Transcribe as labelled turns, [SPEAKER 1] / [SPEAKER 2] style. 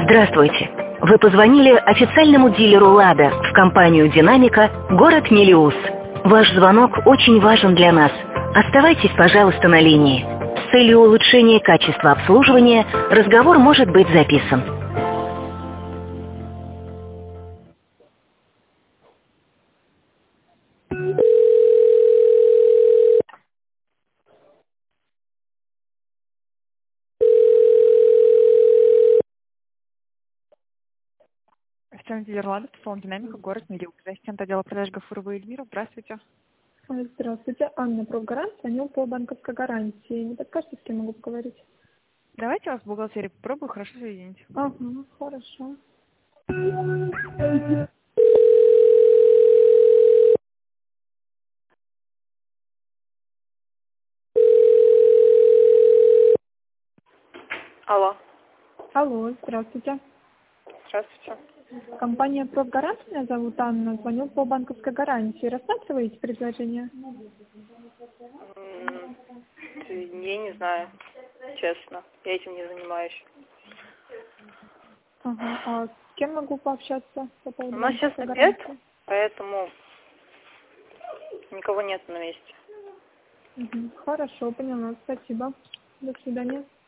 [SPEAKER 1] Здравствуйте. Вы позвонили официальному дилеру «Лада» в компанию «Динамика», город Мелеуз. Ваш звонок очень важен для нас. Оставайтесь, пожалуйста, на линии. С целью улучшения качества обслуживания разговор может быть записан.
[SPEAKER 2] Официальный дилер «Лада», салон «Динамика», город Мелеуз. Ассистент отдела продаж Гафурова Эльвира. Здравствуйте.
[SPEAKER 3] Здравствуйте, Анна, профгарант, звонил по банковской гарантии. Не подскажете, с кем могу поговорить?
[SPEAKER 2] Давайте вас в бухгалтерии попробую хорошо соединить.
[SPEAKER 3] Ага, хорошо.
[SPEAKER 2] Алло.
[SPEAKER 3] Алло, здравствуйте.
[SPEAKER 2] Здравствуйте.
[SPEAKER 3] Компания профгарант, меня зовут Анна, звонил по банковской гарантии. Рассматриваете предложение?
[SPEAKER 2] Я не знаю, честно. Я этим не занимаюсь.
[SPEAKER 3] Ага, а с кем могу пообщаться по
[SPEAKER 2] У
[SPEAKER 3] поводу
[SPEAKER 2] нас сейчас
[SPEAKER 3] банковской
[SPEAKER 2] обед,
[SPEAKER 3] гарантии?
[SPEAKER 2] поэтому никого нет на месте.
[SPEAKER 3] Хорошо, поняла, спасибо. До свидания.